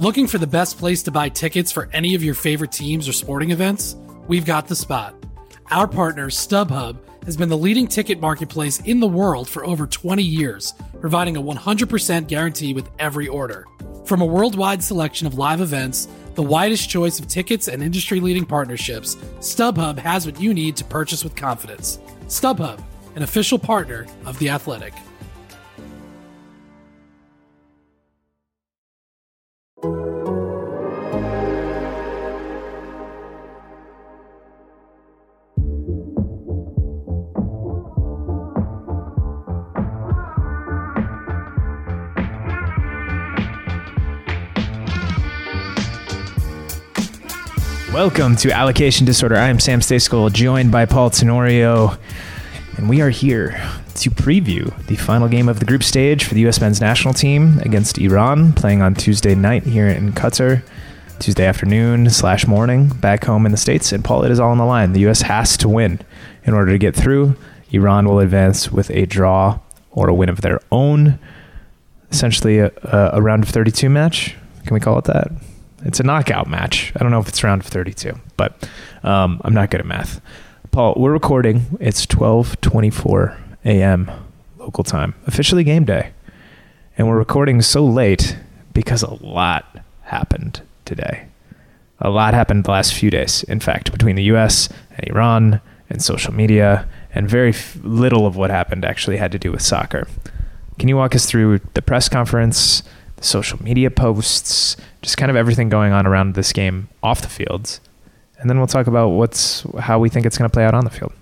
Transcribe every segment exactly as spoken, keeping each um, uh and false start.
Looking for the best place to buy tickets for any of your favorite teams or sporting events? We've got the spot. Our partner, StubHub, has been the leading ticket marketplace in the world for over twenty years, providing a one hundred percent guarantee with every order. From a worldwide selection of live events, the widest choice of tickets and industry-leading partnerships, StubHub has what you need to purchase with confidence. StubHub, an official partner of The Athletic. Welcome to Allocation Disorder. I am Sam Stejskal, joined by Paul Tenorio, and we are here to preview the final game of the group stage for the U S men's national team against Iran, playing on Tuesday night here in Qatar, Tuesday afternoon slash morning back home in the States. And Paul, it is all on the line. The U S has to win in order to get through. Iran will advance with a draw or a win of their own. Essentially a, a round of thirty-two match. Can we call it that? It's a knockout match. I don't know if it's round of thirty-two, but um, I'm not good at math. Paul, we're recording. It's twelve twenty-four a.m. local time, officially game day. And we're recording so late because a lot happened today. A lot happened the last few days. In fact, between the U S and Iran and social media, and very f- little of what happened actually had to do with soccer. Can you walk us through the press conference, the social media posts, just kind of everything going on around this game off the fields, and then we'll talk about what's how we think it's going to play out on the field.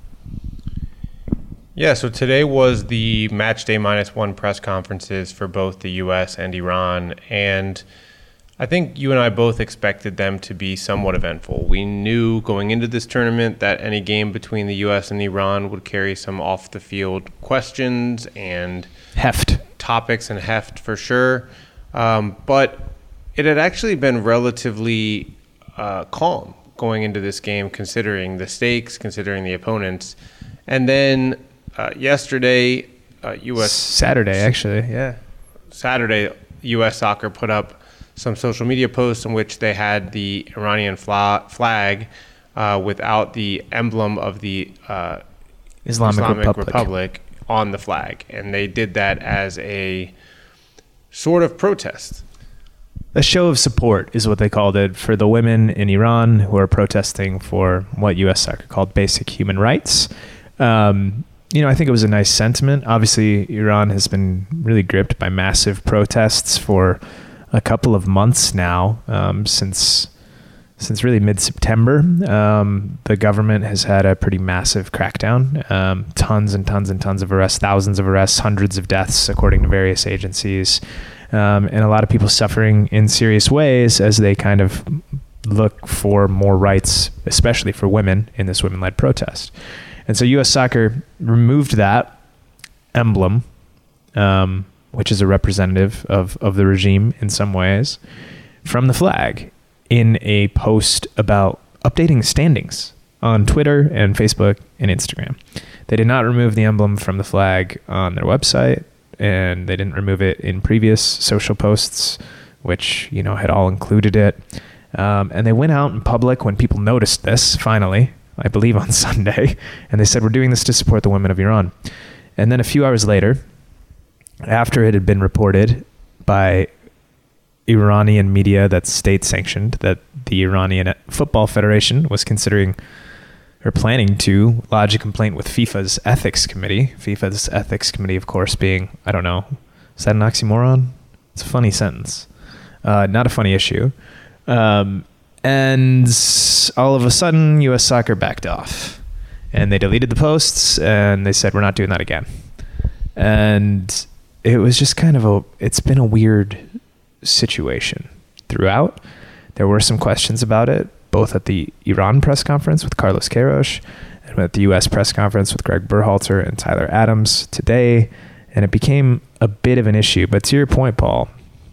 Yeah, so today was the match day minus one press conferences for both the U S and Iran, and I think you and I both expected them to be somewhat eventful. We knew going into this tournament that any game between the U S and Iran would carry some off-the-field questions and heft topics and heft for sure. Um, but it had actually been relatively uh, calm going into this game, considering the stakes, considering the opponents. And then uh, yesterday, uh, U S Saturday, actually, yeah. Saturday, U S Soccer put up some social media posts in which they had the Iranian fla- flag uh, without the emblem of the uh, Islamic, Islamic Republic. Republic on the flag. And they did that as a sort of protest. A show of support is what they called it for the women in Iran who are protesting for what U S Soccer called basic human rights. Um, you know, I think it was a nice sentiment. Obviously, Iran has been really gripped by massive protests for a couple of months now, um, since since really mid-September. Um, the government has had a pretty massive crackdown, um, tons and tons and tons of arrests, thousands of arrests, hundreds of deaths, according to various agencies. Um, and a lot of people suffering in serious ways as they kind of look for more rights, especially for women, in this women-led protest. And so U S Soccer removed that emblem, um, which is a representative of, of the regime in some ways, from the flag in a post about updating standings on Twitter and Facebook and Instagram. They did not remove the emblem from the flag on their website, and they didn't remove it in previous social posts, which, you know, had all included it. Um, and they went out in public when people noticed this, finally, I believe on Sunday, and they said, we're doing this to support the women of Iran. And then a few hours later, after it had been reported by Iranian media that's state-sanctioned that the Iranian Football Federation was considering or planning to lodge a complaint with FIFA's ethics committee. FIFA's ethics committee, of course, being, I don't know, is that an oxymoron? It's a funny sentence. Uh, not a funny issue. Um, and all of a sudden, U S Soccer backed off. And they deleted the posts, and they said, we're not doing that again. And it was just kind of a, it's been a weird situation throughout. There were some questions about it, both at the Iran press conference with Carlos Queiroz and at the U S press conference with Greg Berhalter and Tyler Adams today. And it became a bit of an issue. But to your point, Paul,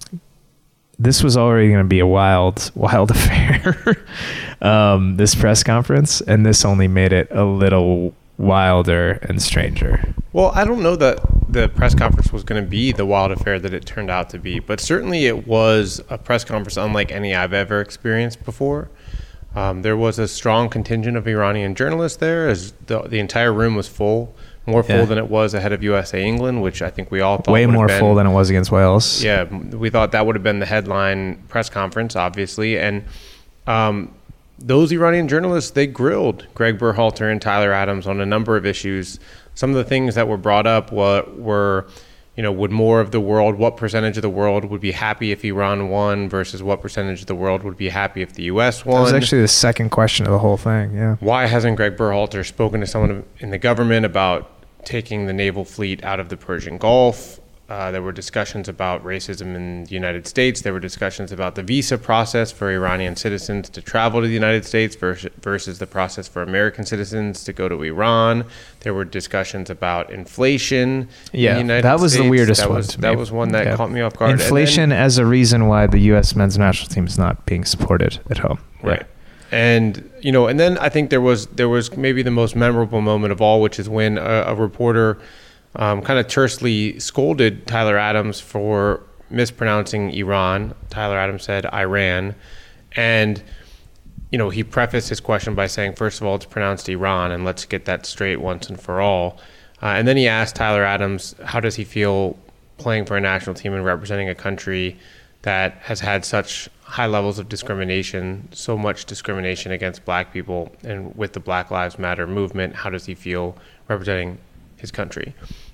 this was already going to be a wild, wild affair, um, this press conference. And this only made it a little wilder and stranger. Well, I don't know that the press conference was going to be the wild affair that it turned out to be, but certainly it was a press conference unlike any I've ever experienced before. Um, there was a strong contingent of Iranian journalists there, as the, the entire room was full, more full yeah. than it was ahead of U S A England, which I think we all thought way more been, full than it was against Wales. Yeah, we thought that would have been the headline press conference, obviously, and um, those Iranian journalists, they grilled Greg Berhalter and Tyler Adams on a number of issues. Some of the things that were brought up were, were, you know, would more of the world, what percentage of the world would be happy if Iran won versus what percentage of the world would be happy if the U S won? That was actually the second question of the whole thing, yeah. Why hasn't Greg Berhalter spoken to someone in the government about taking the naval fleet out of the Persian Gulf? Uh, there were discussions about racism in the United States. There were discussions about the visa process for Iranian citizens to travel to the United States versus, versus the process for American citizens to go to Iran. There were discussions about inflation yeah, in the United that was States. the weirdest that one was, to That me. was one that yeah. caught me off guard. Inflation then, as a reason why the U S men's national team is not being supported at home. Right. Yeah. And, you know, and then I think there was there was maybe the most memorable moment of all, which is when a, a reporter Um, kind of tersely scolded Tyler Adams for mispronouncing Iran. Tyler Adams said Iran. And, you know, he prefaced his question by saying, first of all, it's pronounced Iran, and let's get that straight once and for all. Uh, and then he asked Tyler Adams, how does he feel playing for a national team and representing a country that has had such high levels of discrimination, so much discrimination against black people, and with the Black Lives Matter movement, how does he feel representing his country?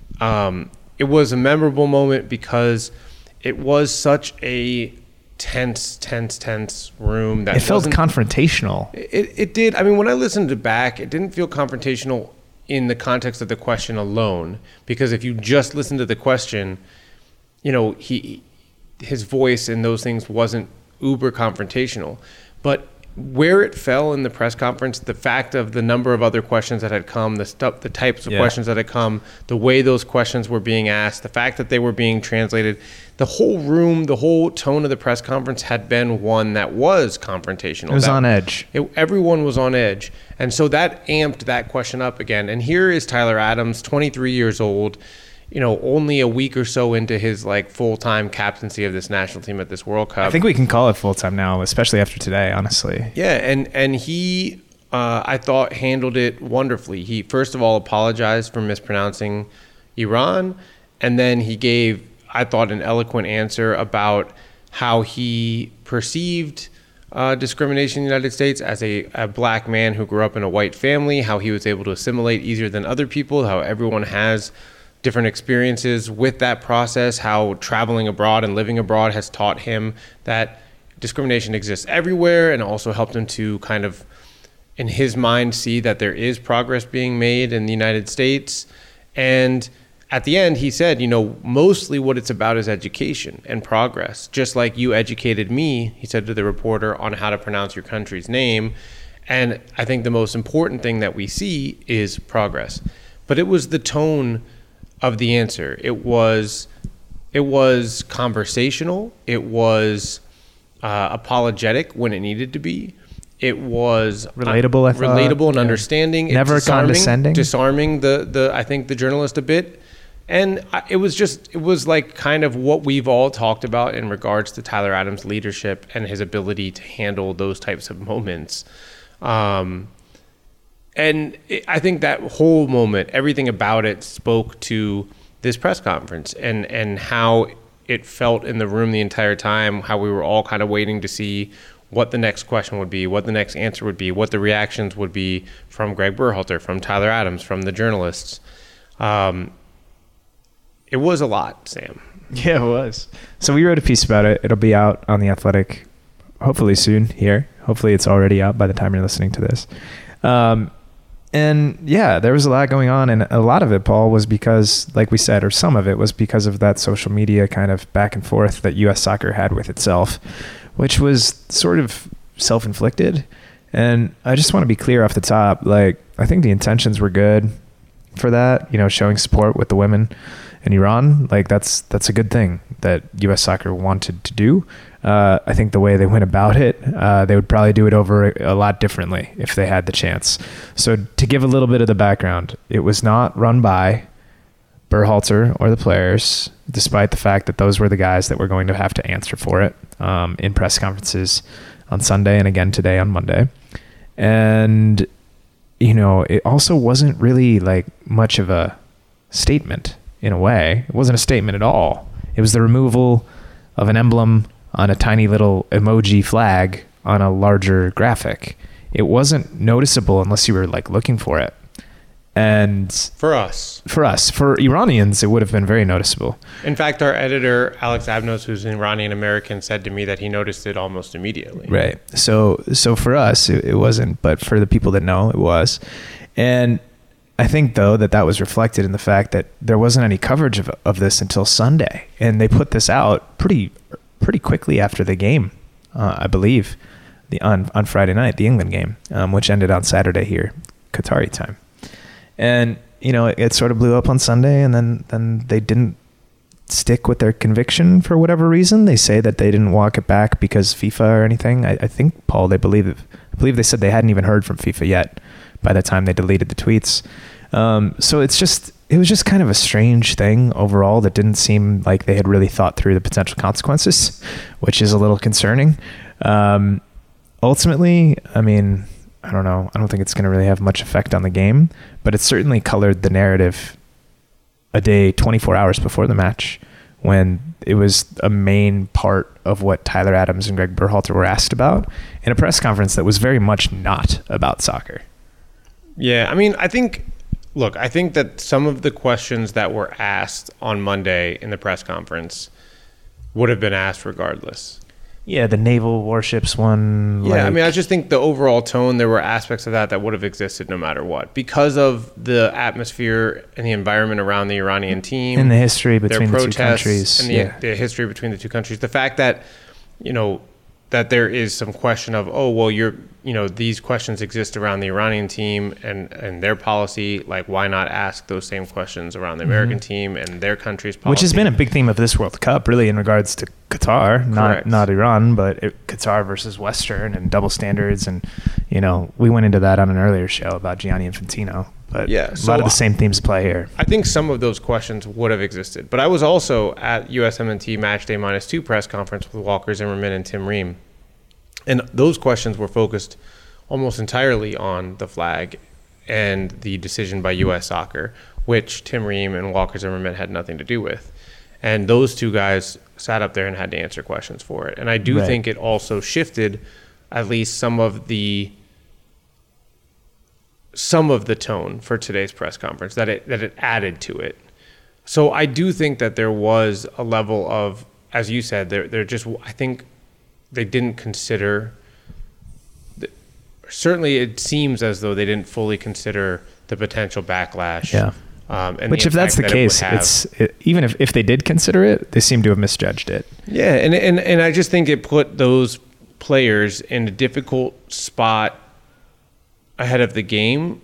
Um, it was a memorable moment because it was such a tense, tense, tense room that it felt confrontational. It it did. I mean, when I listened to back, it didn't feel confrontational in the context of the question alone, because if you just listen to the question, you know, he his voice and those things wasn't uber confrontational, but where it fell in the press conference, the fact of the number of other questions that had come, the stuff, the types of yeah. questions that had come, the way those questions were being asked, the fact that they were being translated, the whole room, the whole tone of the press conference had been one that was confrontational. It was that, on edge. It, everyone was on edge. And so that amped that question up again. And here is Tyler Adams, twenty-three years old, you know, only a week or so into his like full-time captaincy of this national team at this World Cup. I think we can call it full-time now, especially after today, honestly. Yeah, and and he, uh, I thought, handled it wonderfully. He first of all apologized for mispronouncing Iran, and then he gave, I thought, an eloquent answer about how he perceived uh, discrimination in the United States as a, a black man who grew up in a white family, how he was able to assimilate easier than other people, how everyone has different experiences with that process, how traveling abroad and living abroad has taught him that discrimination exists everywhere, and also helped him to kind of, in his mind, see that there is progress being made in the United States. And at the end, he said, you know, mostly what it's about is education and progress. Just like you educated me, he said to the reporter, on how to pronounce your country's name. And I think the most important thing that we see is progress. But it was the tone of the answer. It was it was conversational. It was uh, apologetic when it needed to be. It was relatable. Uh, I thought. Relatable and yeah. understanding. Never disarming, condescending. Disarming the the I think the journalist a bit. And it was just it was like kind of what we've all talked about in regards to Tyler Adams' leadership and his ability to handle those types of moments. Um, And I think that whole moment, everything about it spoke to this press conference and, and how it felt in the room the entire time, how we were all kind of waiting to see what the next question would be, what the next answer would be, what the reactions would be from Greg Berhalter, from Tyler Adams, from the journalists. Um, it was a lot, Sam. Yeah, it was. So we wrote a piece about it. It'll be out on The Athletic hopefully soon here. Hopefully it's already out by the time you're listening to this. Um, And yeah, there was a lot going on. And a lot of it, Paul, was because, like we said, or some of it was because of that social media kind of back and forth that U S soccer had with itself, which was sort of self-inflicted. And I just want to be clear off the top. Like, I think the intentions were good for that, you know, showing support with the women in Iran. Like, that's, that's a good thing that U S soccer wanted to do. Uh, I think the way they went about it, uh, they would probably do it over a lot differently if they had the chance. So to give a little bit of the background, it was not run by Berhalter or the players, despite the fact that those were the guys that were going to have to answer for it um, in press conferences on Sunday and again today on Monday. And, you know, it also wasn't really like much of a statement in a way. It wasn't a statement at all. It was the removal of an emblem on a tiny little emoji flag on a larger graphic. It wasn't noticeable unless you were like looking for it. And for us, for us, for Iranians, it would have been very noticeable. In fact, our editor, Alex Abnos, who's an Iranian American, said to me that he noticed it almost immediately. Right. So, so for us, it, it wasn't, but for the people that know, it was. And I think, though, that that was reflected in the fact that there wasn't any coverage of, of this until Sunday. And they put this out pretty pretty quickly after the game, uh, I believe, the on, on Friday night, the England game, um, which ended on Saturday here, Qatari time. And, you know, it, it sort of blew up on Sunday, and then, then they didn't stick with their conviction for whatever reason. They say that they didn't walk it back because FIFA or anything. I, I think, Paul, they believe it, I believe they said they hadn't even heard from FIFA yet by the time they deleted the tweets. Um, so it's just, it was just kind of a strange thing overall that didn't seem like they had really thought through the potential consequences, which is a little concerning. Um, ultimately, I mean, I don't know. I don't think it's going to really have much effect on the game, but it certainly colored the narrative a day, twenty-four hours before the match, when it was a main part of what Tyler Adams and Greg Berhalter were asked about in a press conference that was very much not about soccer. Yeah, I mean, I think, look, I think that some of the questions that were asked on Monday in the press conference would have been asked regardless. Yeah, the naval warships one. Yeah, like, I mean, I just think the overall tone, there were aspects of that that would have existed no matter what. Because of the atmosphere and the environment around the Iranian team. and the history between their the two countries. And the, yeah. the history between the two countries. The fact that, you know, that there is some question of, oh, well, you're, you know, these questions exist around the Iranian team and, and their policy. Like, why not ask those same questions around the American mm-hmm. team and their country's policy? Which has been a big theme of this World Cup, really, in regards to Qatar, not Correct. not Iran, but it, Qatar versus Western and double standards. And, you know, we went into that on an earlier show about Gianni Infantino. But yeah, a so lot of the same themes apply here. I think some of those questions would have existed. But I was also at U S M N T Matchday Minus Two press conference with Walker Zimmerman and Tim Ream. And those questions were focused almost entirely on the flag and the decision by U S Soccer, which Tim Ream and Walker Zimmerman had nothing to do with. And those two guys sat up there and had to answer questions for it. And I do right. think it also shifted at least some of the some of the tone for today's press conference, that it that it added to it. So I do think that there was a level of, as you said, there there just I think they didn't consider, certainly it seems as though they didn't fully consider the potential backlash. Yeah. Um, and Which, the if that's the that case, it it's it, even if, if they did consider it, they seem to have misjudged it. Yeah, and, and and I just think it put those players in a difficult spot ahead of the game,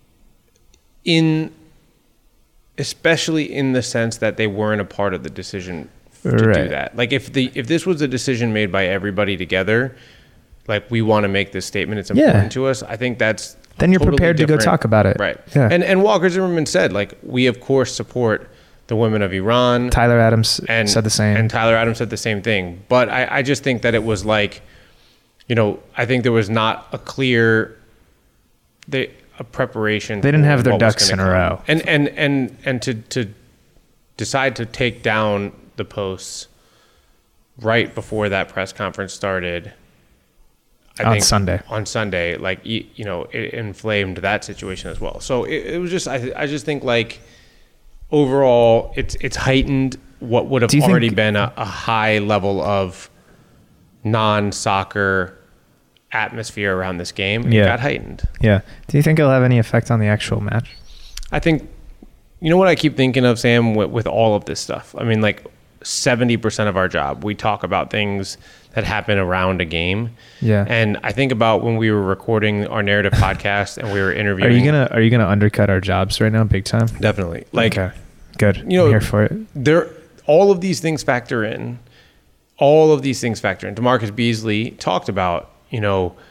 in especially in the sense that they weren't a part of the decision to right. do that. Like if the if this was a decision made by everybody together, like we want to make this statement, it's important yeah. to us. I think that's then you're totally prepared different. to go talk about it, right? Yeah. And and Walker Zimmerman said, like, we of course support the women of Iran. Tyler Adams and, said the same, and Tyler Adams said the same thing. But I, I just think that it was like, you know, I think there was not a clear, they a preparation. They didn't for have their what was ducks in gonna a come. row, and and and and to to decide to take down the posts right before that press conference started. I on think Sunday. On Sunday, like, you, you know, it inflamed that situation as well. So it, it was just, I, I just think, like, overall, it's it's heightened what would have already think, been a, a high level of non-soccer atmosphere around this game. Yeah. It got heightened. Yeah. Do you think it'll have any effect on the actual match? I think, you know what I keep thinking of, Sam, with, with all of this stuff? I mean, like, seventy percent of our job, we talk about things that happen around a game. Yeah. And I think about when we were recording our narrative podcast and we were interviewing. Are you gonna Are you gonna undercut our jobs right now, big time? Definitely. Like, okay. Good. You know, I'm here for it. There, all of these things factor in. All of these things factor in. DeMarcus Beasley talked about, you know,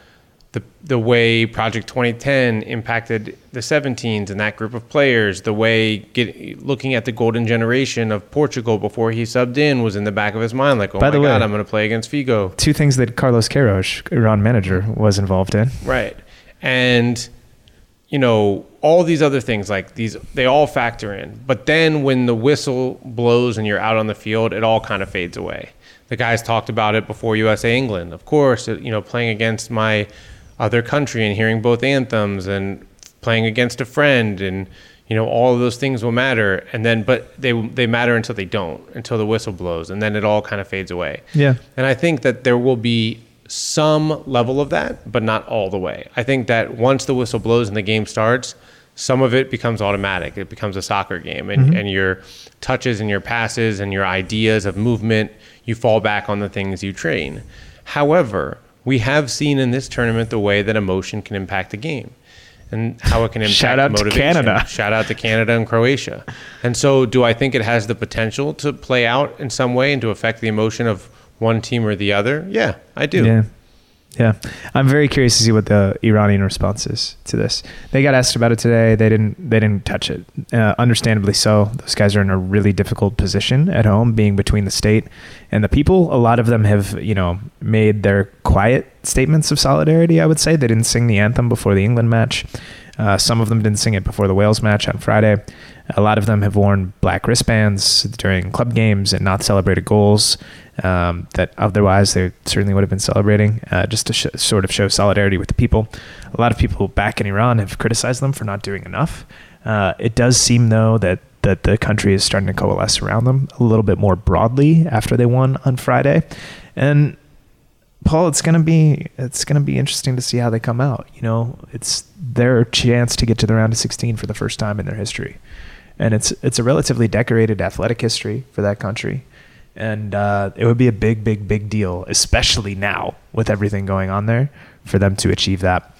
the the way Project twenty ten impacted the seventeens and that group of players, the way get, looking at the golden generation of Portugal before he subbed in was in the back of his mind, like, oh By my the God, way, I'm going to play against Figo. Two things that Carlos Queiroz, Iran manager, was involved in. Right. And, you know, all these other things, like these, they all factor in. But then when the whistle blows and you're out on the field, it all kind of fades away. The guys talked about it before U S A England. Of course, you know, playing against my other country and hearing both anthems and playing against a friend, and you know, all of those things will matter. And then, but they they matter until they don't, until the whistle blows, and then it all kind of fades away. Yeah. And I think that there will be some level of that, but not all the way. I think that once the whistle blows and the game starts, some of it becomes automatic. It becomes a soccer game, and, mm-hmm. and your touches and your passes and your ideas of movement, you fall back on the things you train. However, we have seen in this tournament the way that emotion can impact a game and how it can impact Shout out motivation. to Canada. Shout out to Canada and Croatia. And so do I think it has the potential to play out in some way and to affect the emotion of one team or the other? Yeah, I do. Yeah. Yeah. I'm very curious to see what the Iranian response is to this. They got asked about it today. They didn't they didn't touch it. Uh, understandably so. Those guys are in a really difficult position at home, being between the state and the people. A lot of them have, you know, made their quiet statements of solidarity, I would say. They didn't sing the anthem before the England match. Uh, some of them didn't sing it before the Wales match on Friday. A lot of them have worn black wristbands during club games and not celebrated goals um, that otherwise they certainly would have been celebrating, uh, just to sh- sort of show solidarity with the people. A lot of people back in Iran have criticized them for not doing enough. Uh, it does seem, though, that, that the country is starting to coalesce around them a little bit more broadly after they won on Friday. And Paul, it's gonna be it's gonna be interesting to see how they come out. You know, it's their chance to get to the round of sixteen for the first time in their history, and it's it's a relatively decorated athletic history for that country, and uh, it would be a big, big, big deal, especially now with everything going on there, for them to achieve that.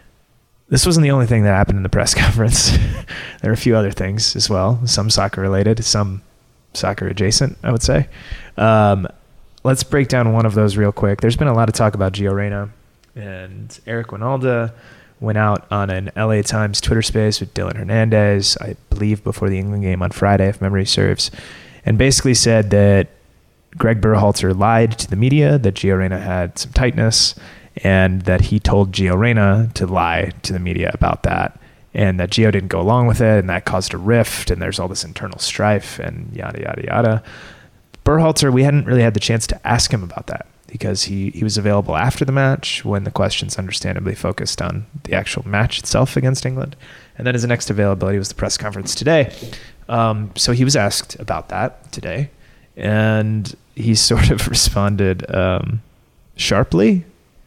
This wasn't the only thing that happened in the press conference. There are a few other things as well, some soccer related, some soccer adjacent, I would say. Um, Let's break down one of those real quick. There's been a lot of talk about Gio Reyna, and Eric Winalda went out on an L A Times Twitter space with Dylan Hernandez, I believe before the England game on Friday, if memory serves, and basically said that Greg Berhalter lied to the media, that Gio Reyna had some tightness, and that he told Gio Reyna to lie to the media about that, and that Gio didn't go along with it, and that caused a rift, and there's all this internal strife, and yada, yada, yada. Berhalter, we hadn't really had the chance to ask him about that because he, he was available after the match when the questions understandably focused on the actual match itself against England. And then his next availability was the press conference today. Um, so he was asked about that today, and he sort of responded um, sharply.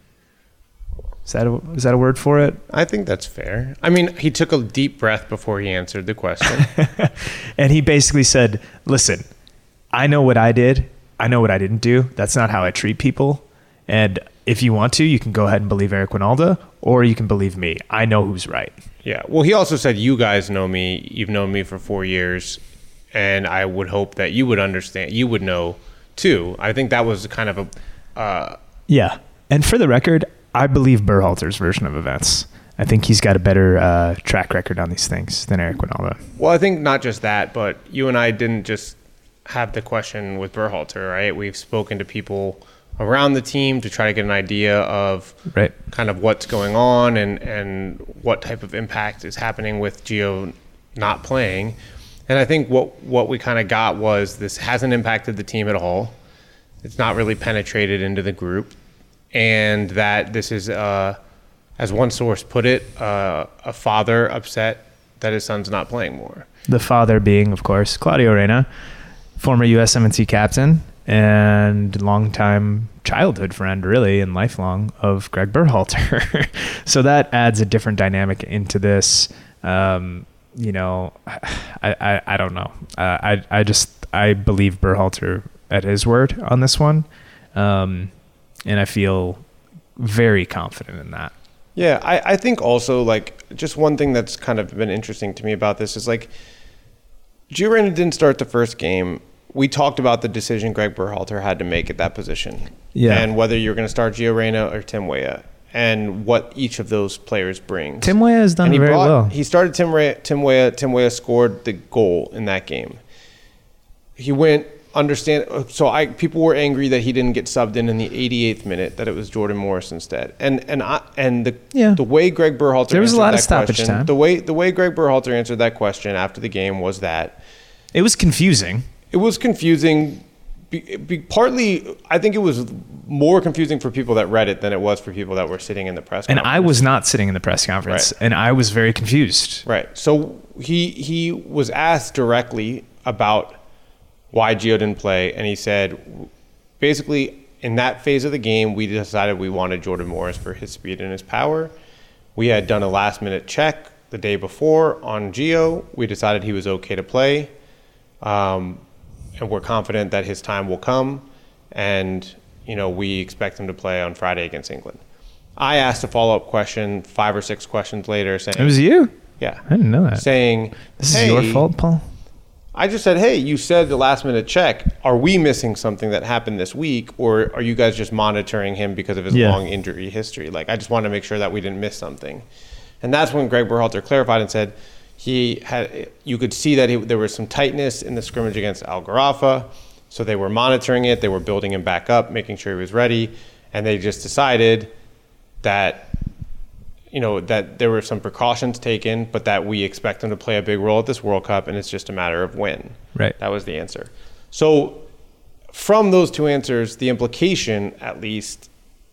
Is that, a, is that a word for it? I think that's fair. I mean, he took a deep breath before he answered the question. And he basically said, listen, I know what I did. I know what I didn't do. That's not how I treat people. And if you want to, you can go ahead and believe Eric Winalda, or you can believe me. I know who's right. Yeah. Well, he also said, you guys know me. You've known me for four years. And I would hope that you would understand. You would know, too. I think that was kind of a... Uh, yeah. And for the record, I believe Berhalter's version of events. I think he's got a better uh, track record on these things than Eric Winalda. Well, I think not just that, but you and I didn't just have the question with Berhalter, right? We've spoken to people around the team to try to get an idea of right. kind of what's going on and, and what type of impact is happening with Gio not playing. And I think what, what we kind of got was this hasn't impacted the team at all. It's not really penetrated into the group. And that this is, uh, as one source put it, uh, a father upset that his son's not playing more. The father being, of course, Claudio Reyna, former U S M N T captain and longtime childhood friend, really, and lifelong of Greg Berhalter. So that adds a different dynamic into this. Um, you know, I, I, I don't know. Uh, I, I just, I believe Berhalter at his word on this one. Um, and I feel very confident in that. Yeah, I, I think also, like, just one thing that's kind of been interesting to me about this is, like, Gio Reyna didn't start the first game. We talked about the decision Greg Berhalter had to make at that position. Yeah. And whether you're going to start Gio Reyna or Tim Weah. and what each of those players brings. Tim Weah has done and he very brought, well. He started Tim Weah. Tim Weah. Tim Weah scored the goal in that game. He went understand. So I people were angry that he didn't get subbed in in the eighty-eighth minute. That it was Jordan Morris instead. And and I and the Yeah. the way Greg Berhalter There was a answered lot of that stoppage question, time. The way the way Greg Berhalter answered that question after the game was that It was confusing. it was confusing. Be, be, partly, I think it was more confusing for people that read it than it was for people that were sitting in the press And conference. I was not sitting in the press conference, Right. and I was very confused. Right. So he he was asked directly about why Gio didn't play, and he said, basically, in that phase of the game, we decided we wanted Jordan Morris for his speed and his power. We had done a last-minute check the day before on Gio. We decided he was okay to play, um, and we're confident that his time will come, and you know we expect him to play on Friday against England. I asked a follow-up question five or six questions later, saying, It was you? "Yeah, I didn't know that. saying, This hey, is your fault, Paul? I just said, hey, you said the last minute check. Are we missing something that happened this week, or are you guys just monitoring him because of his Yeah. long injury history? Like, I just wanted to make sure that we didn't miss something." And that's when Greg Berhalter clarified and said he had. You could see that he, there was some tightness in the scrimmage against Al Gharafa, so they were monitoring it. They were building him back up, making sure he was ready, and they just decided that. You know, that there were some precautions taken, but that we expect him to play a big role at this World Cup, and it's just a matter of when. Right. That was the answer. So from those two answers, the implication, at least,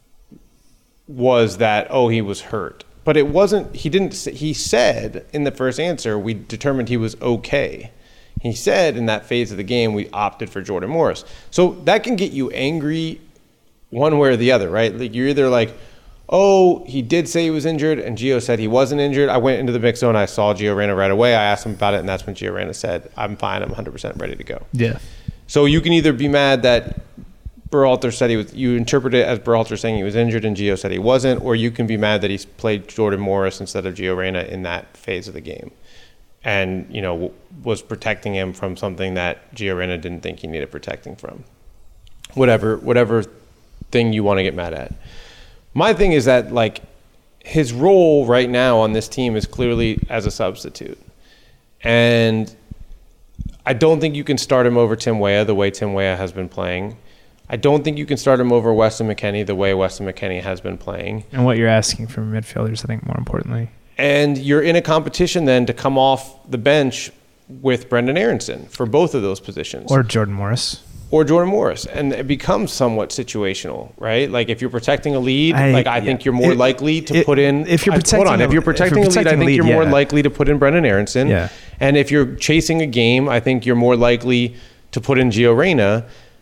was that, oh, he was hurt. But it wasn't, he didn't, he said in the first answer, we determined he was okay. He said in that phase of the game, we opted for Jordan Morris. So that can get you angry one way or the other, right? Like you're either like, oh, he did say he was injured, and Gio said he wasn't injured. I went into the mix zone. I saw Gio Reyna right away. I asked him about it, and that's when Gio Reyna said, I'm fine. I'm one hundred percent ready to go. Yeah. So you can either be mad that Berhalter said he was, you interpret it as Berhalter saying he was injured and Gio said he wasn't, or you can be mad that he's played Jordan Morris instead of Gio Reyna in that phase of the game and, you know, was protecting him from something that Gio Reyna didn't think he needed protecting from. Whatever, whatever thing you want to get mad at. My thing is that, like, his role right now on this team is clearly as a substitute. And I don't think you can start him over Tim Weah the way Tim Weah has been playing. I don't think you can start him over Weston McKennie the way Weston McKennie has been playing. And what you're asking from midfielders, I think, more importantly. And you're in a competition then to come off the bench with Brendan Aronson for both of those positions. Or Jordan Morris. Or Jordan Morris, and it becomes somewhat situational, right? Like if you're protecting a lead, I, like I yeah. think you're more it, likely to it, put in. If you're I, protecting, hold on, a, if you're protecting, if you're a lead, I think lead, you're yeah. more likely to put in Brendan Aronson. Yeah. And if you're chasing a game, I think you're more likely to put in Gio Reyna,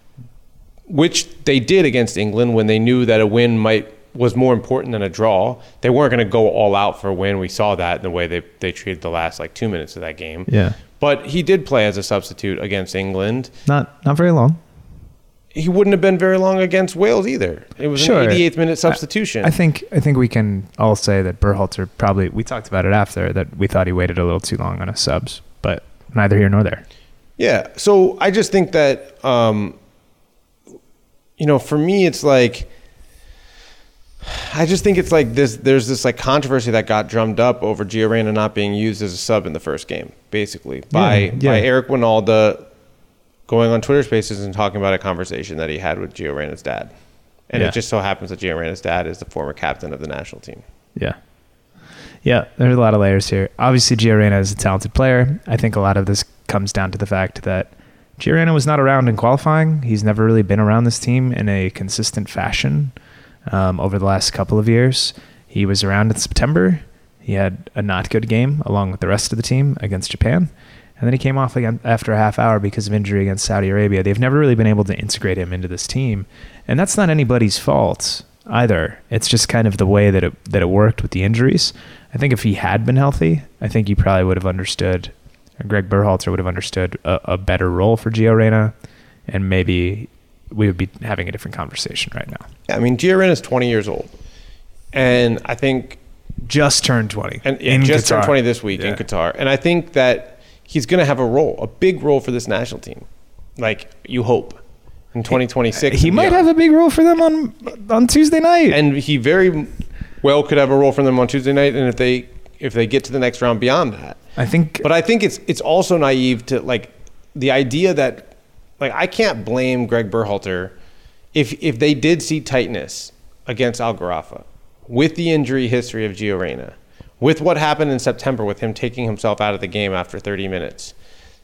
which they did against England when they knew that a win might was more important than a draw. They weren't going to go all out for a win. We saw that in the way they they treated the last like two minutes of that game. Yeah. But he did play as a substitute against England. Not not very long. He wouldn't have been very long against Wales either. It was Sure. an eighty-eighth minute substitution. I, I think I think we can all say that Berhalter probably, we talked about it after, that we thought he waited a little too long on his subs, but neither here nor there. Yeah. So I just think that, um, you know, for me, it's like, I just think it's like this, there's this like controversy that got drummed up over Gio Reyna not being used as a sub in the first game, basically, by, Yeah, yeah. by Eric Winalda going on Twitter Spaces and talking about a conversation that he had with Gio Reyna's dad. And Yeah. it just so happens that Gio Reyna's dad is the former captain of the national team. Yeah. Yeah, there's a lot of layers here. Obviously, Gio Reyna is a talented player. I think a lot of this comes down to the fact that Gio Reyna was not around in qualifying. He's never really been around this team in a consistent fashion um, over the last couple of years. He was around in September. He had a not good game along with the rest of the team against Japan. And then he came off again after a half hour because of injury against Saudi Arabia. They've never really been able to integrate him into this team. And that's not anybody's fault either. It's just kind of the way that it that it worked with the injuries. I think if he had been healthy, I think he probably would have understood, or Greg Berhalter would have understood a, a better role for Gio Reyna, and maybe we would be having a different conversation right now. Yeah, I mean, Gio Reyna is twenty years old. And I think... Just turned twenty. And yeah, in just Qatar. turned twenty this week Yeah. in Qatar. And I think that he's going to have a role, a big role for this national team. Like, you hope. In twenty twenty-six. He might have a big role for them on on Tuesday night. And he very well could have a role for them on Tuesday night, and if they if they get to the next round beyond that. I think, but I think it's it's also naive to like the idea that like I can't blame Greg Berhalter if if they did see tightness against Al Gharafa with the injury history of Gio Reyna, with what happened in September with him taking himself out of the game after thirty minutes.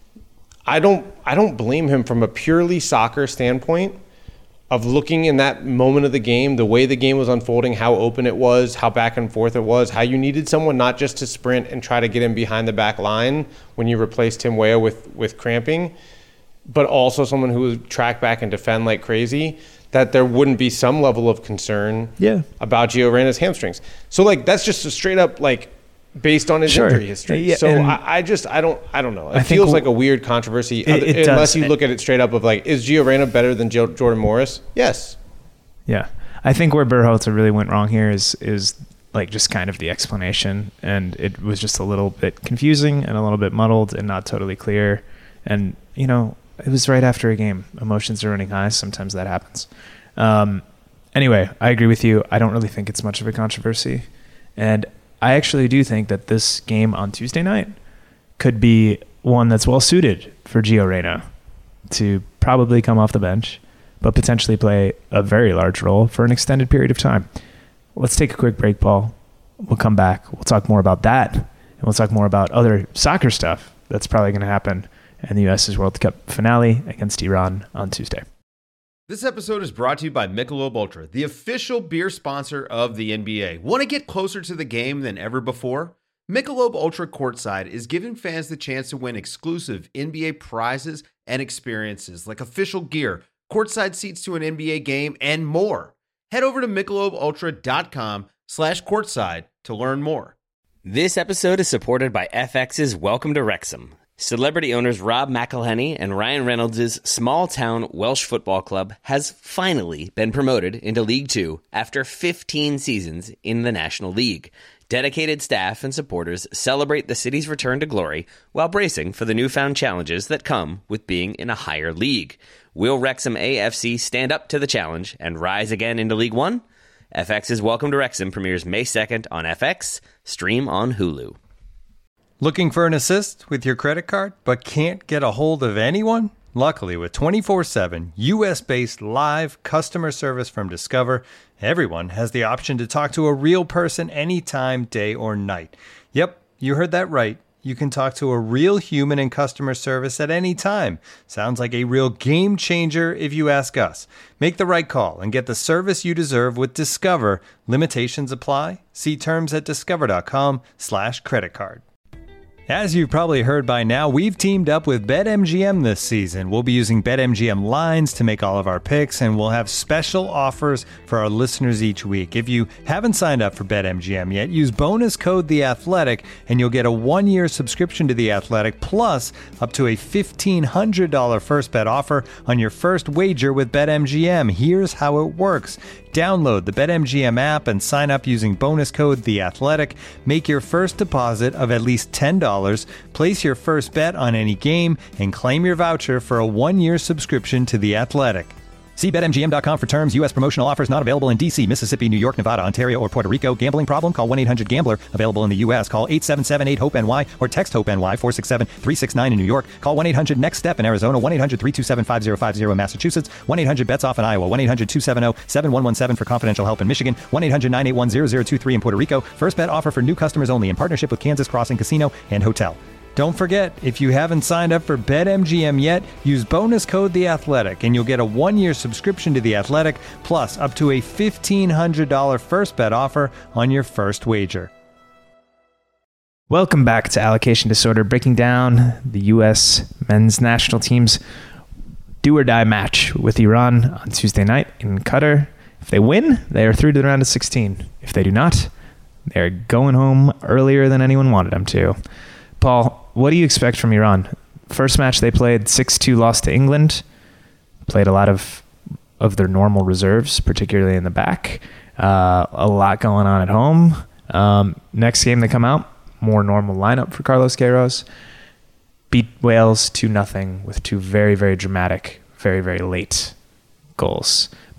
I don't I don't blame him from a purely soccer standpoint of looking in that moment of the game, the way the game was unfolding, how open it was, how back and forth it was, how you needed someone not just to sprint and try to get him behind the back line when you replaced Tim Weah with, with cramping, but also someone who would track back and defend like crazy, that there wouldn't be some level of concern yeah. about Gio Reyna's hamstrings. So like that's just a straight up like based on his sure. injury history. Yeah, so I, I just I don't I don't know. It I feels think, like a weird controversy it, it unless does. you look at it straight up of like, is Gio Reyna better than Joe, Jordan Morris? Yes. Yeah. I think where Berhalter really went wrong here is is like just kind of the explanation, and it was just a little bit confusing and a little bit muddled and not totally clear. And you know, it was right after a game. Emotions are running high. Sometimes that happens. Um, anyway, I agree with you. I don't really think it's much of a controversy, and I actually do think that this game on Tuesday night could be one that's well suited for Gio Reyna to probably come off the bench, but potentially play a very large role for an extended period of time. Let's take a quick break, Paul. We'll come back. We'll talk more about that, and we'll talk more about other soccer stuff that's probably going to happen in the U S's World Cup finale against Iran on Tuesday. This episode is brought to you by Michelob Ultra, the official beer sponsor of the N B A. Want to get closer to the game than ever before? Michelob Ultra Courtside is giving fans the chance to win exclusive N B A prizes and experiences like official gear, courtside seats to an N B A game, and more. Head over to michelobultra.com slash courtside to learn more. This episode is supported by F X's Welcome to Wrexham. Celebrity owners Rob McElhenney and Ryan Reynolds' small-town Welsh football club has finally been promoted into League Two after fifteen seasons in the National League. Dedicated staff and supporters celebrate the city's return to glory while bracing for the newfound challenges that come with being in a higher league. Will Wrexham A F C stand up to the challenge and rise again into League One? F X's Welcome to Wrexham premieres May second on F X, stream on Hulu. Looking for an assist with your credit card, but can't get a hold of anyone? Luckily, with twenty-four seven U S-based live customer service from Discover, everyone has the option to talk to a real person anytime, day or night. Yep, you heard that right. You can talk to a real human in customer service at any time. Sounds like a real game changer if you ask us. Make the right call and get the service you deserve with Discover. Limitations apply. See terms at discover.com slash credit card. As you've probably heard by now, we've teamed up with BetMGM this season. We'll be using BetMGM lines to make all of our picks, and we'll have special offers for our listeners each week. If you haven't signed up for BetMGM yet, use bonus code The Athletic, and you'll get a one-year subscription to The Athletic, plus up to a fifteen hundred dollars first bet offer on your first wager with BetMGM. Here's how it works. Download the BetMGM app and sign up using bonus code The Athletic. Make your first deposit of at least ten dollars, place your first bet on any game, and claim your voucher for a one-year subscription to The Athletic. See Bet M G M dot com for terms. U S promotional offers not available in D C, Mississippi, New York, Nevada, Ontario, or Puerto Rico. Gambling problem? Call one eight hundred gambler. Available in the U S. Call eight seven seven eight hope N Y or text HOPE-NY four six seven three six nine in New York. Call one eight hundred next step in Arizona. one eight hundred three two seven five zero five zero in Massachusetts. one eight hundred bets off in Iowa. one eight hundred two seven zero seven one one seven for confidential help in Michigan. one eight hundred nine eight one zero zero two three in Puerto Rico. First bet offer for new customers only in partnership with Kansas Crossing Casino and Hotel. Don't forget, if you haven't signed up for BetMGM yet, use bonus code The Athletic, and you'll get a one-year subscription to The Athletic, plus up to a fifteen hundred dollars first bet offer on your first wager. Welcome back to Allocation Disorder, breaking down the U S men's national team's do-or-die match with Iran on Tuesday night in Qatar. If they win, they are through to the round of sixteen. If they do not, they're going home earlier than anyone wanted them to. Paul, what do you expect from Iran? First match they played, six two loss to England. Played a lot of of their normal reserves, particularly in the back. Uh, a lot going on at home. Um, next game they come out, more normal lineup for Carlos Queiroz. Beat Wales two nothing with two very, very dramatic, very, very late goals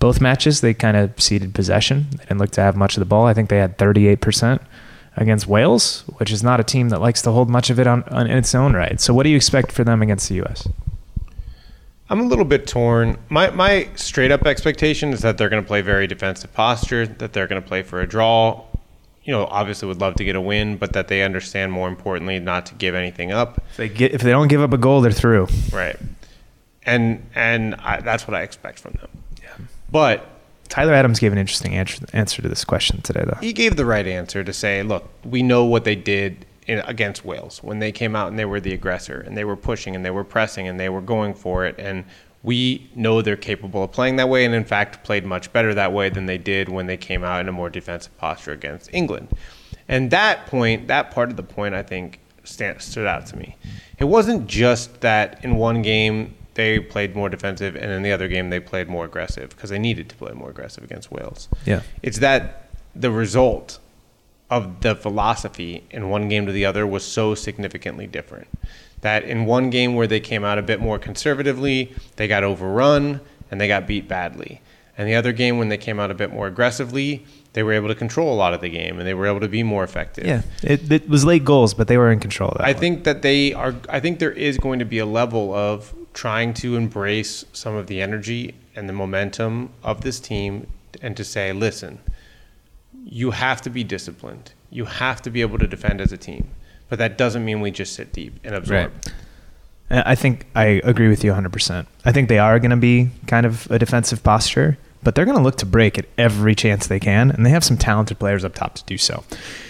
both matches, they kind of ceded possession. They didn't look to have much of the ball. I think they had thirty-eight percent against Wales, which is not a team that likes to hold much of it on, on its own right. So what do you expect for them against the U S? I'm a little bit torn. My my straight up expectation is that they're going to play very defensive posture, that they're going to play for a draw. You know, obviously would love to get a win, but that they understand, more importantly, not to give anything up. If they get if they don't give up a goal, they're through. Right. And and I, that's what I expect from them. Yeah. But Tyler Adams gave an interesting answer, answer to this question today, though. He gave the right answer to say, look, we know what they did in, against Wales when they came out and they were the aggressor and they were pushing and they were pressing and they were going for it. And we know they're capable of playing that way, and in fact played much better that way than they did when they came out in a more defensive posture against England. And that point, that part of the point, I think, stand, stood out to me. It wasn't just that in one game they played more defensive and in the other game they played more aggressive, because they needed to play more aggressive against Wales. Yeah, it's that the result of the philosophy in one game to the other was so significantly different. That in one game where they came out a bit more conservatively, they got overrun and they got beat badly. And the other game when they came out a bit more aggressively, they were able to control a lot of the game and they were able to be more effective. Yeah, it, it was late goals, but they were in control of that I one. think that they are, I think there is going to be a level of trying to embrace some of the energy and the momentum of this team and to say, listen, you have to be disciplined. You have to be able to defend as a team. But that doesn't mean we just sit deep and absorb. Right. I think I agree with you one hundred percent. I think they are going to be kind of a defensive posture, but they're going to look to break at every chance they can, and they have some talented players up top to do so.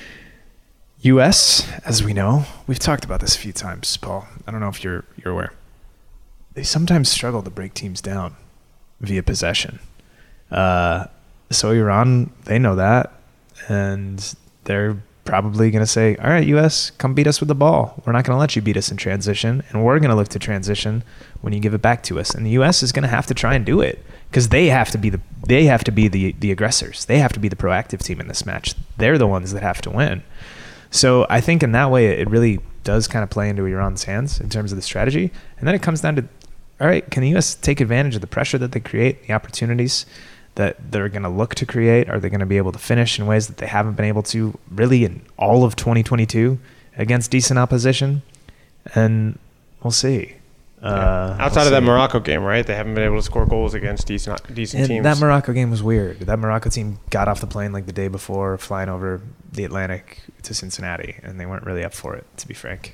U S, as we know, we've talked about this a few times, Paul. I don't know if you're you're aware. They sometimes struggle to break teams down via possession. Uh, so Iran, they know that, and they're probably going to say, all right, U S, come beat us with the ball. We're not going to let you beat us in transition, and we're going to look to transition when you give it back to us. And the U S is going to have to try and do it, because they have to be the they have to be the the aggressors. They have to be the proactive team in this match. They're the ones that have to win. So I think in that way, it really does kind of play into Iran's hands in terms of the strategy. And then it comes down to, all right, can the U S take advantage of the pressure that they create, the opportunities that they're going to look to create? Are they going to be able to finish in ways that they haven't been able to really in all of twenty twenty-two against decent opposition? And we'll see. Yeah. Uh, Outside we'll of that see. Morocco game, right? They haven't been able to score goals against decent decent And teams. that Morocco game was weird. That Morocco team got off the plane like the day before, flying over the Atlantic to Cincinnati, and they weren't really up for it, to be frank.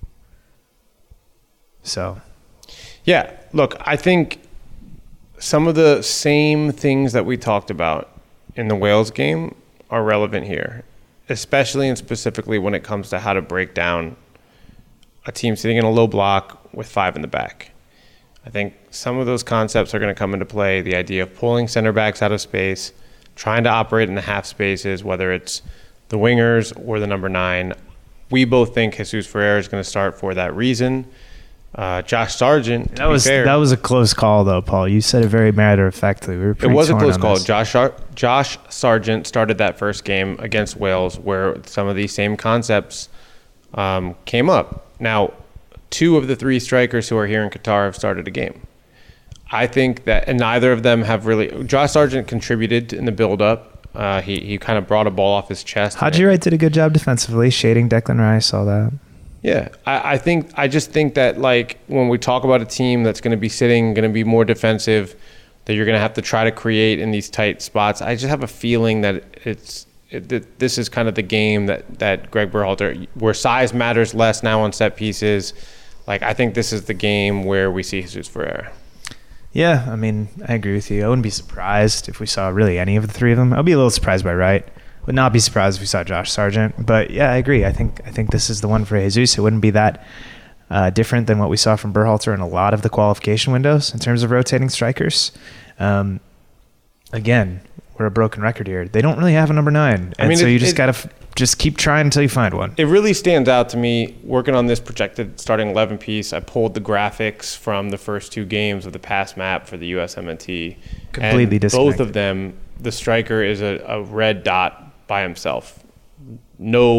So, yeah, look, I think some of the same things that we talked about in the Wales game are relevant here, especially and specifically when it comes to how to break down a team sitting in a low block with five in the back. I think some of those concepts are going to come into play. The idea of pulling center backs out of space, trying to operate in the half spaces, whether it's the wingers or the number nine. We both think Jesus Ferreira is going to start for that reason. Uh, Josh Sargent, to that be was fair, that was a close call, though, Paul. You said it very matter-of-factly. We were it pretty was a torn close on call. this. Josh Sar- Josh Sargent started that first game against Wales where some of these same concepts um, came up. Now, two of the three strikers who are here in Qatar have started a game. I think that, and neither of them have really. Josh Sargent contributed in the build-up. Uh, he he kind of brought a ball off his chest. Haji Wright did a good job defensively, shading Declan Rice, all that. Yeah, I, I think I just think that like when we talk about a team that's going to be sitting, going to be more defensive, that you're going to have to try to create in these tight spots. I just have a feeling that it's it, that this is kind of the game that that Greg Berhalter, where size matters less now on set pieces. Like I think this is the game where we see Jesus Ferreira. Yeah, I mean, I agree with you. I wouldn't be surprised if we saw really any of the three of them. I'll be a little surprised by Wright. Would not be surprised if we saw Josh Sargent. But yeah, I agree. I think I think this is the one for Jesus. It wouldn't be that uh, different than what we saw from Berhalter in a lot of the qualification windows in terms of rotating strikers. Um, again, we're a broken record here. They don't really have a number nine, and I mean, so it, you just it, gotta f- just keep trying until you find one. It really stands out to me working on this projected starting eleven piece. I pulled the graphics from the first two games of the pass map for the U S M N T. Completely and disconnected. both of them, the striker is a, a red dot by himself. No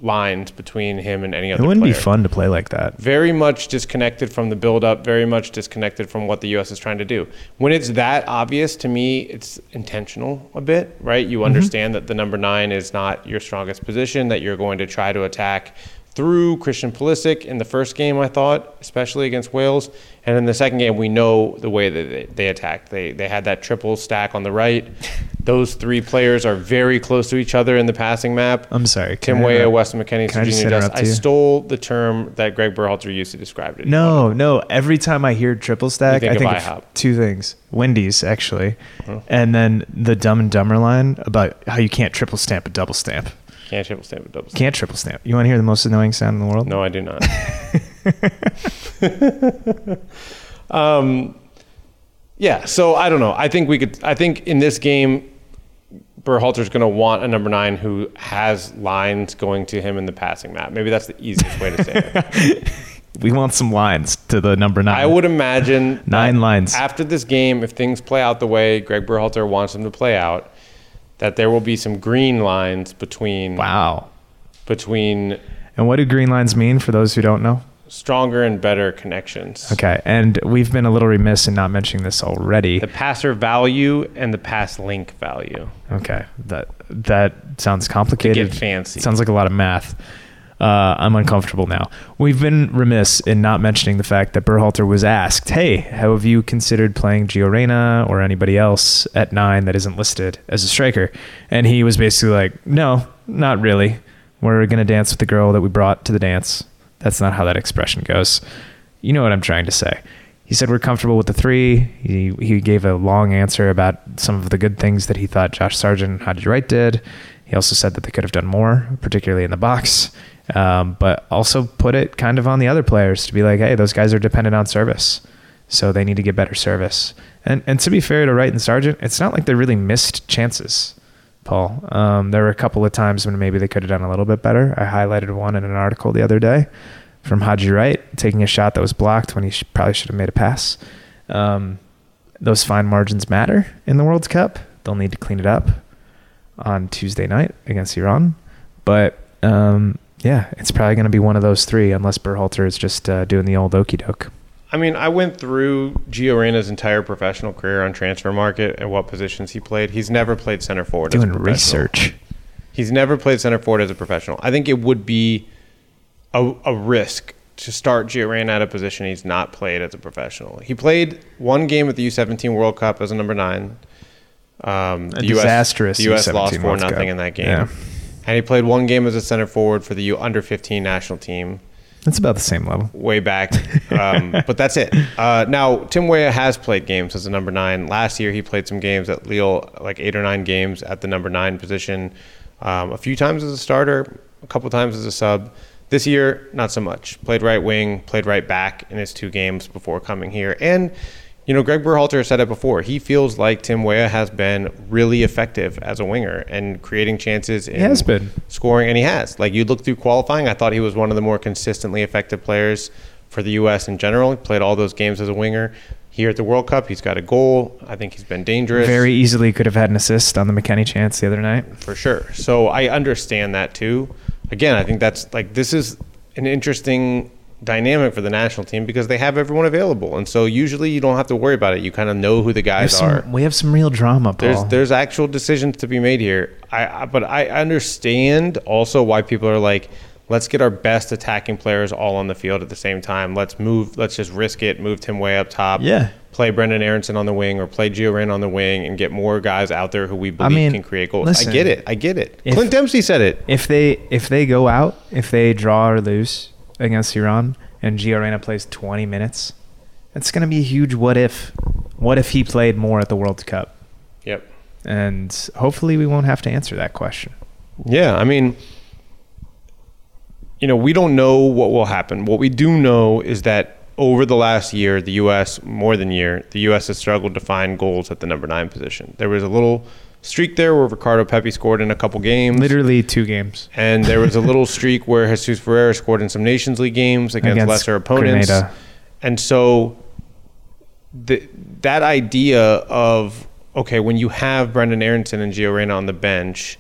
lines between him and any It other wouldn't player. be fun to play like that. Very much disconnected from the build-up, very much disconnected from what the U S is trying to do. When it's that obvious, to me, it's intentional a bit, right? You understand that the number nine is not your strongest position, that you're going to try to attack through Christian Pulisic in the first game, I thought, especially against Wales. And in the second game, we know the way that they, they attacked. They they had that triple stack on the right. Those three players are very close to each other in the passing map. I'm sorry. Tim can I Weah, interrupt? Weston McKennie, Can I just Sergiño Dest. interrupt I you? stole the term that Greg Berhalter used to describe it. No, no. Every time I hear triple stack, You think I think of of IHOP. two things. Wendy's, actually. Huh? And then the Dumb and Dumber line about how you can't triple stamp a double stamp. Can't triple stamp, double stamp. Can't triple stamp. You want to hear the most annoying sound in the world? No, I do not. um, yeah, so I don't know. I think we could. I think in this game, Berhalter's going to want a number nine who has lines going to him in the passing map. Maybe that's the easiest way to say it. We want some lines to the number nine. I would imagine Nine that lines. after this game, if things play out the way Greg Berhalter wants them to play out, that there will be some green lines between Wow. between And what do green lines mean for those who don't know? stronger and better connections. Okay. And we've been a little remiss in not mentioning this already. The passer value and the pass link value. Okay. That that sounds complicated. Get fancy. Sounds like a lot of math. Uh, I'm uncomfortable now. We've been remiss in not mentioning the fact that Berhalter was asked, hey, how have you considered playing Gio Reyna or anybody else at nine that isn't listed as a striker? And he was basically like, no, not really. We're going to dance with the girl that we brought to the dance. That's not how that expression goes. You know what I'm trying to say. He said we're comfortable with the three. He he gave a long answer about some of the good things that he thought Josh Sargent and Haji Wright did. He also said that they could have done more, particularly in the box, um, but also put it kind of on the other players to be like, hey, those guys are dependent on service, so they need to get better service. And and to be fair to Wright and Sargent, it's not like they really missed chances, Paul. Um, there were a couple of times when maybe they could have done a little bit better. I highlighted one in an article the other day from Haji Wright taking a shot that was blocked when he sh- probably should have made a pass. Um, those fine margins matter in the World Cup. They'll need to clean it up on Tuesday night against Iran. But um, yeah, it's probably going to be one of those three unless Berhalter is just uh, doing the old okie doke. I mean, I went through Gio Reyna's entire professional career on Transfer Market and what positions he played. He's never played center forward Doing as a professional. research. He's never played center forward as a professional. I think it would be a, a risk to start Gio Reyna at a position he's not played as a professional. He played one game at the U seventeen World Cup as a number nine. Um, A the U S, disastrous the U S U lost seventeen four World nothing Cup. in that game. Yeah. And he played one game as a center forward for the U under fifteen national team That's about the same level. way back. Um, but that's it. Uh, now, Tim Weah has played games as a number nine. Last year, he played some games at Lille, like eight or nine games at the number nine position. Um, a few times as a starter, a couple times as a sub. This year, not so much. Played right wing, played right back in his two games before coming here. And, you know, Greg Berhalter said it before. He feels like Tim Weah has been really effective as a winger and creating chances. In He has been. Scoring, and he has. Like, you look through qualifying, I thought he was one of the more consistently effective players for the U S in general. He played all those games as a winger. Here at the World Cup, he's got a goal. I think he's been dangerous. Very easily could have had an assist on the McKennie chance the other night. For sure. So I understand that too. Again, I think that's like, this is an interesting dynamic for the national team because they have everyone available. And so usually you don't have to worry about it. You kind of know who the We have, guys some, are. we have some real drama, Paul. There's there's actual decisions to be made here. I, I but I understand also why people are like, let's get our best attacking players all on the field at the same time. Let's move. Let's just risk it. Move Tim Weah up top. Yeah. Play Brendan Aronson on the wing or play Gio Reyna on the wing and get more guys out there who we believe mean, can create goals. listen, I get it. I get it. if- Clint Dempsey said it. If they if they go out, if they draw or lose against Iran and Gio Reyna plays twenty minutes, that's going to be a huge what if. What if he played more at the World Cup? Yep. And hopefully we won't have to answer that question. Yeah, I mean, you know, we don't know what will happen. What we do know is that over the last year, the U S, more than year, the U S has struggled to find goals at the number nine position. There was a little streak there where Ricardo Pepi scored in a couple games. Literally two games. And there was a little streak where Jesus Ferreira scored in some Nations League games against, Against lesser opponents. Grenada. And so the, that idea of, okay, when you have Brendan Aronson and Gio Reyna on the bench,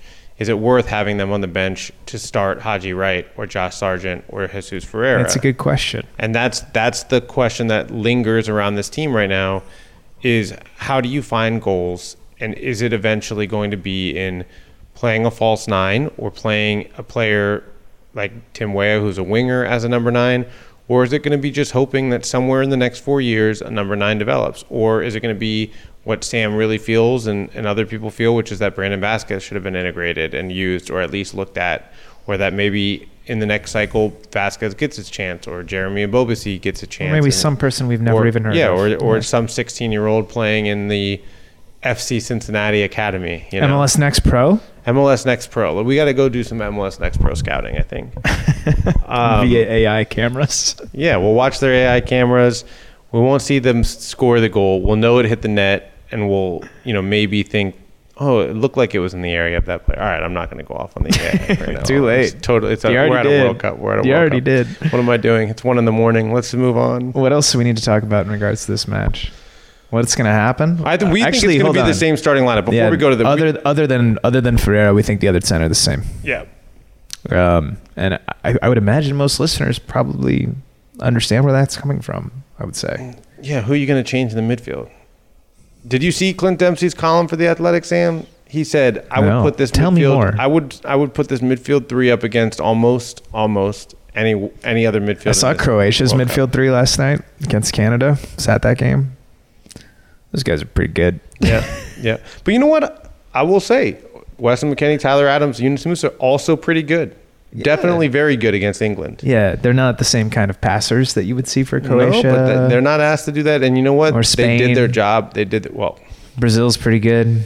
is it worth having them on the bench to start Haji Wright or Josh Sargent or Jesus Ferreira? That's a good question. And that's that's the question that lingers around this team right now is how do you find goals? And is it eventually going to be in playing a false nine or playing a player like Tim Weah, who's a winger, as a number nine? Or is it going to be just hoping that somewhere in the next four years a number nine develops? Or is it going to be what Sam really feels and, and other people feel, which is that Brandon Vasquez should have been integrated and used or at least looked at, or that maybe in the next cycle Vasquez gets his chance or Jeremy Mbobisi gets a chance. Or maybe and, some person we've never or, even heard yeah, of. Or, or yeah, some sixteen-year-old playing in the F C Cincinnati Academy. You know? M L S Next Pro? M L S Next Pro. We got to go do some M L S Next Pro scouting, I think. um, Via A I cameras. Yeah, we'll watch their A I cameras. We won't see them score the goal. We'll know it hit the net, and we'll, you know, maybe think, oh, it looked like it was in the area of that player. All right, I'm not going to go off on the A I right now. Too late. It's totally. It's a, You we're already at did. a World Cup. We're at a You World already Cup. did. What am I doing? It's one in the morning. Let's move on. What else do we need to talk about in regards to this match? What's going to happen? I think we Actually, think it's going hold to be on. the same starting lineup. Before Yeah, we go to the other other than other than Ferreira, we think the other ten are the same. yeah. Um, and I, I would imagine most listeners probably understand where that's coming from. I would say. Yeah, who are you going to change in the midfield? Did you see Clint Dempsey's column for the Athletic, Sam? He said, "I No. would put this Tell midfield. me more. I would I would put this midfield three up against almost almost any any other midfield." I saw in this Croatia's World midfield Cup. three last night against Canada. Was at that game. Those guys are pretty good. Yeah, yeah. But you know what? I will say, Weston McKennie, Tyler Adams, Yunus Musa are also pretty good. Yeah. Definitely very good against England. Yeah, they're not the same kind of passers that you would see for Croatia. No, but th- they're not asked to do that. And you know what? Or They did Spain. their job. They did it well. Brazil's pretty good.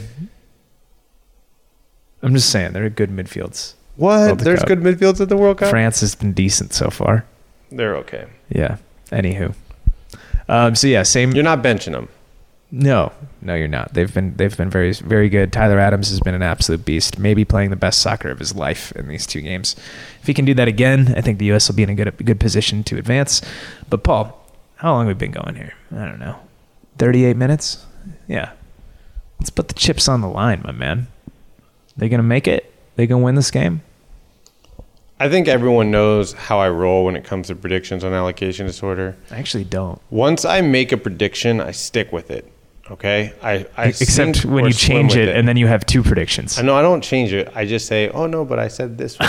I'm just saying, they're good midfields. What? World There's Cup. good midfields at the World Cup? France has been decent so far. They're okay. Yeah. Anywho. Um, so yeah, same. You're not benching them. No, no, you're not. They've been they've been very very good. Tyler Adams has been an absolute beast. Maybe playing the best soccer of his life in these two games. If he can do that again, I think the U S will be in a good good position to advance. But Paul, how long have we been going here? I don't know. thirty-eight minutes? Yeah. Let's put the chips on the line, my man. They gonna make it? They gonna win this game? I think everyone knows how I roll when it comes to predictions on allocation disorder. I actually don't. Once I make a prediction, I stick with it. Okay? I, I Except sink when or you swim change with it, and then you have two predictions. I know I don't change it. I just say, "Oh no, but I said this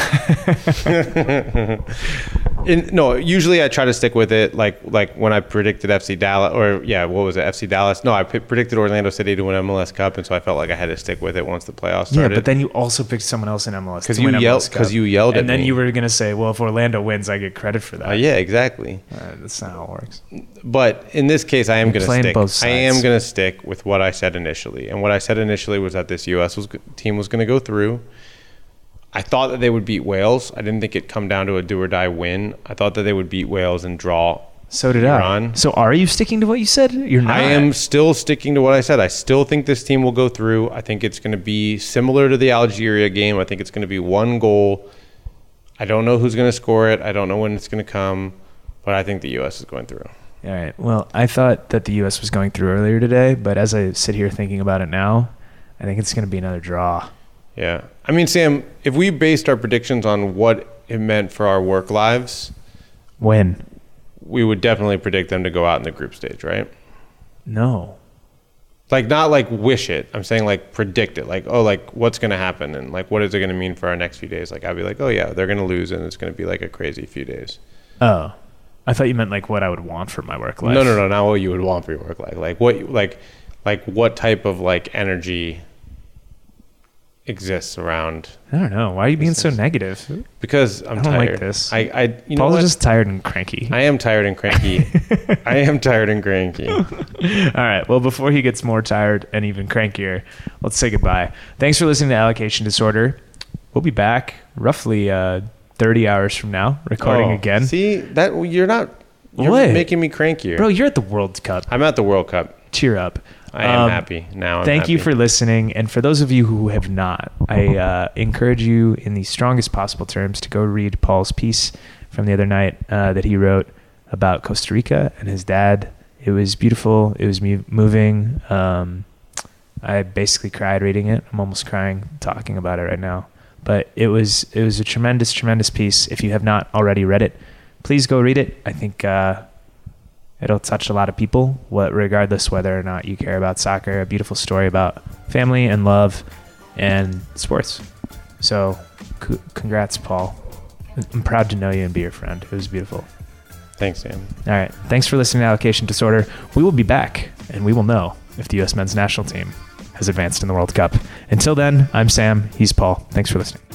one." In, no, usually I try to stick with it. Like like when I predicted F C Dallas, or yeah, what was it? F C Dallas. No, I p- predicted Orlando City to win M L S Cup, and so I felt like I had to stick with it once the playoffs Yeah, started. but then you also picked someone else in M L S because to you win yelled M L S Cup. because you yelled at and then me. you were gonna say, "Well, if Orlando wins, I get credit for that." Uh, yeah, exactly. Uh, that's not how it works. But in this case, I am You're going to playing stick. both sides. I am going to stick with what I said initially, and what I said initially was that this U S was, team was going to go through. I thought that they would beat Wales. I didn't think it'd come down to a do or die win. I thought that they would beat Wales and draw. So did Iran. I. So are you sticking to what you said? You're not. I am still sticking to what I said. I still think this team will go through. I think it's going to be similar to the Algeria game. I think it's going to be one goal. I don't know who's going to score it. I don't know when it's going to come, but I think the U S is going through. All right. Well, I thought that the U S was going through earlier today, but as I sit here thinking about it now, I think it's going to be another draw. Yeah. I mean, Sam, if we based our predictions on what it meant for our work lives, When? we would definitely predict them to go out in the group stage, right? No. Like, not like wish it. I'm saying like predict it. Like, oh, like what's going to happen? And like, what is it going to mean for our next few days? Like, I'd be like, oh yeah, they're going to lose and it's going to be like a crazy few days. Oh. I thought you meant like what I would want for my work life. No, no, no. Not what you would want for your work life. Like what, like, like what type of like energy exists around. I don't know. Why are you being so negative? Because I'm I don't tired. like this. I, I, you know Paul's what? just tired and cranky. I am tired and cranky. I am tired and cranky. All right. Well, before he gets more tired and even crankier, let's say goodbye. Thanks for listening to Allocation Disorder. We'll be back roughly uh, thirty hours from now, recording Oh, again. See that you're not. You're What? making me crankier. Bro, you're at the World Cup. I'm at the World Cup. Cheer up. I am Um, happy now. I'm Thank you happy. for listening. And for those of you who have not, I uh, encourage you in the strongest possible terms to go read Paul's piece from the other night uh, that he wrote about Costa Rica and his dad. It was beautiful. It was mu- moving. Um, I basically cried reading it. I'm almost crying talking about it right now. But it was it was a tremendous, tremendous piece. If you have not already read it, please go read it. I think uh, it'll touch a lot of people, what regardless whether or not you care about soccer. A beautiful story about family and love and sports. So c- congrats, Paul. I'm proud to know you and be your friend. It was beautiful. Thanks, Sam. All right. Thanks for listening to Allocation Disorder. We will be back, and we will know if the U S men's national team has advanced in the World Cup. Until then, I'm Sam. He's Paul. Thanks for listening.